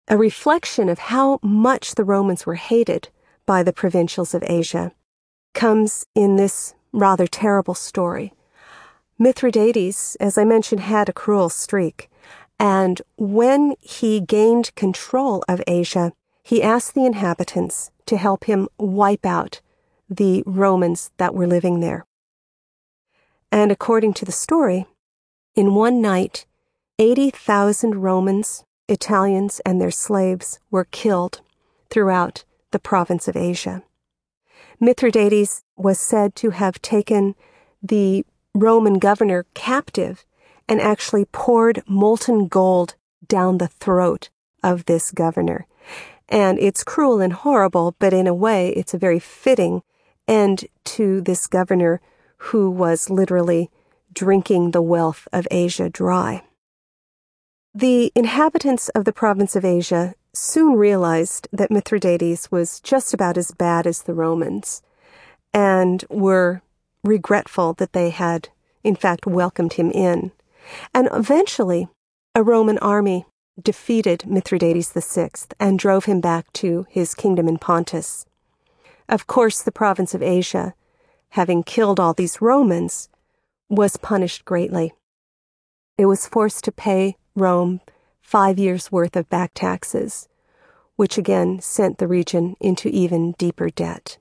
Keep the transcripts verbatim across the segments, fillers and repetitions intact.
a reflection of how much the Romans were hated by the provincials of Asia comes in this rather terrible story. Mithridates, as I mentioned, had a cruel streak, and when he gained control of Asia, he asked the inhabitants to help him wipe out the Romans that were living there. And according to the story, in one night, eighty thousand Romans, Italians, and their slaves were killed throughout the province of Asia. Mithridates was said to have taken the Roman governor captive and actually poured molten gold down the throat of this governor. And it's cruel and horrible, but in a way it's a very fitting end to this governor who was literally drinking the wealth of Asia dry. The inhabitants of the province of Asia soon realized that Mithridates was just about as bad as the Romans, and were regretful that they had, in fact, welcomed him in. And eventually, a Roman army defeated Mithridates the Sixth and drove him back to his kingdom in Pontus. Of course, the province of Asia, having killed all these Romans, was punished greatly. It was forced to pay Rome five years' worth of back taxes, which again sent the region into even deeper debt.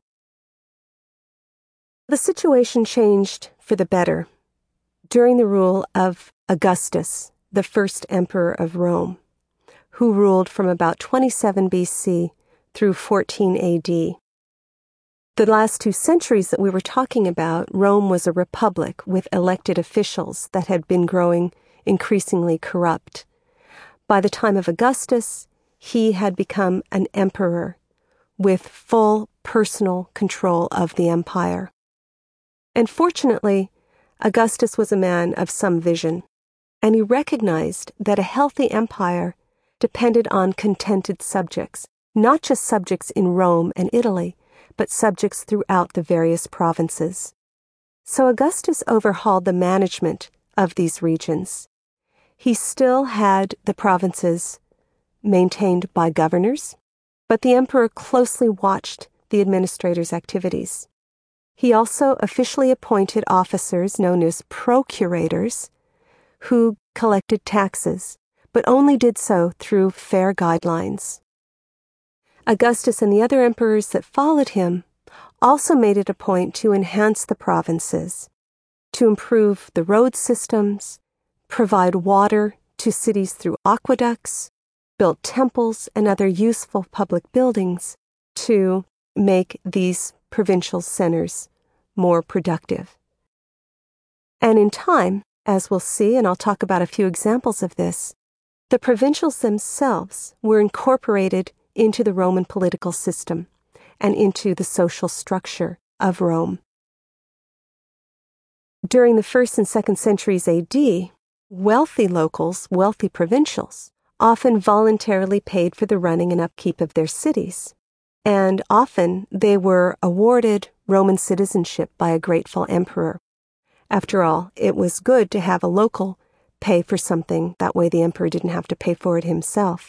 The situation changed for the better during the rule of Augustus, the first emperor of Rome, who ruled from about twenty-seven B C through fourteen A D. The last two centuries that we were talking about, Rome was a republic with elected officials that had been growing increasingly corrupt. By the time of Augustus, he had become an emperor with full personal control of the empire. And fortunately, Augustus was a man of some vision, and he recognized that a healthy empire depended on contented subjects, not just subjects in Rome and Italy, but subjects throughout the various provinces. So Augustus overhauled the management of these regions. He still had the provinces maintained by governors, but the emperor closely watched the administrators' activities. He also officially appointed officers known as procurators who collected taxes, but only did so through fair guidelines. Augustus and the other emperors that followed him also made it a point to enhance the provinces, to improve the road systems, provide water to cities through aqueducts, built temples and other useful public buildings to make these provincial centers more productive. And in time, as we'll see, and I'll talk about a few examples of this, the provincials themselves were incorporated into the Roman political system and into the social structure of Rome. During the first and second centuries A D, wealthy locals, wealthy provincials, often voluntarily paid for the running and upkeep of their cities, and often they were awarded Roman citizenship by a grateful emperor. After all, it was good to have a local pay for something, that way the emperor didn't have to pay for it himself.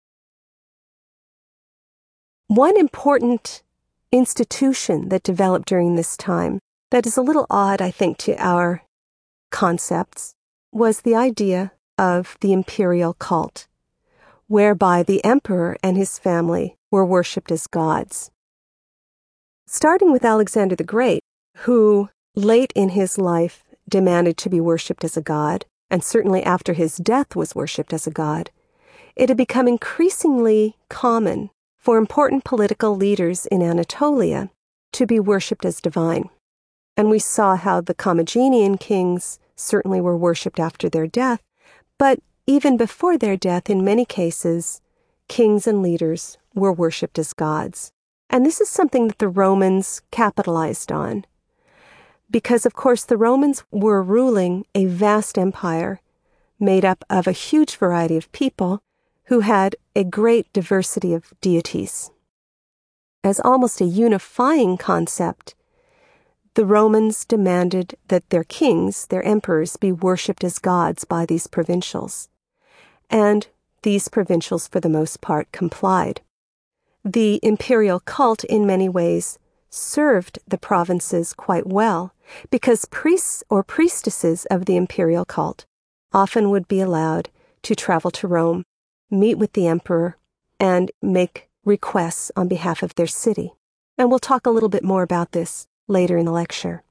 One important institution that developed during this time that is a little odd, I think, to our concepts was the idea of the imperial cult, whereby the emperor and his family were worshipped as gods. Starting with Alexander the Great, who late in his life demanded to be worshipped as a god, and certainly after his death was worshipped as a god, it had become increasingly common for important political leaders in Anatolia to be worshipped as divine. And we saw how the Commagenian kings certainly were worshipped after their death, but even before their death, in many cases, kings and leaders were worshipped as gods. And this is something that the Romans capitalized on, because, of course, the Romans were ruling a vast empire made up of a huge variety of people who had a great diversity of deities. As almost a unifying concept, the Romans demanded that their kings, their emperors, be worshipped as gods by these provincials. And these provincials for the most part complied. The imperial cult in many ways served the provinces quite well, because priests or priestesses of the imperial cult often would be allowed to travel to Rome, meet with the emperor, and make requests on behalf of their city. And we'll talk a little bit more about this later in the lecture.